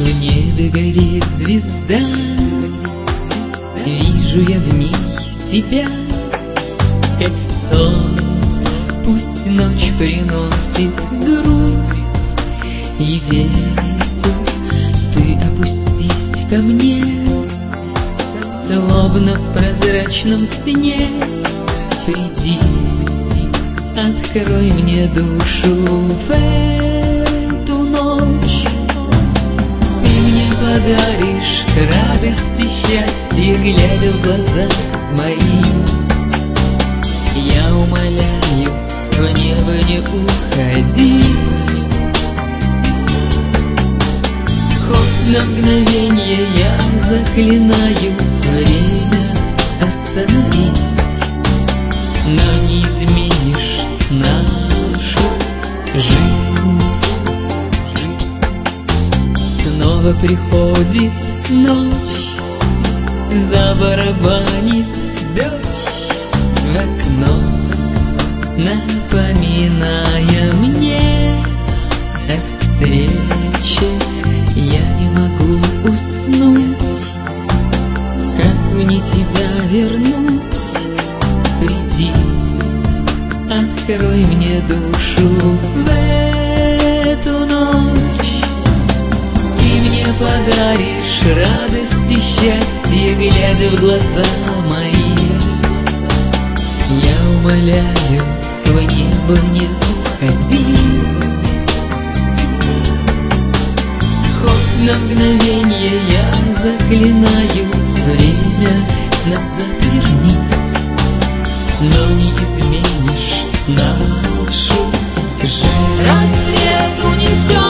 В небе горит звезда, вижу я в ней тебя, как сон. Пусть ночь приносит грусть и ветер, ты опустись ко мне, словно в прозрачном сне. Приди, открой мне душу в эту ночь. Ты мне подаришь радость и счастье, глядя в глаза мои. Я умоляю, в небо не уходи. Хоть на мгновенье я заклинаю, время остановись, но не изменишь нашу жизнь. Снова приходит ночь, забарабанит дождь в окно, напоминая мне о встрече. Я не могу уснуть, как мне тебя вернуть? Приди, открой мне душу в эту ночь. Ты мне подаришь радость и счастье, глядя в глаза мои. Я умоляю, в небо не уходи. Хоть на мгновенье я заклинаю, время назад вернись, но не изменишь нашу жизнь. Рассвет унесет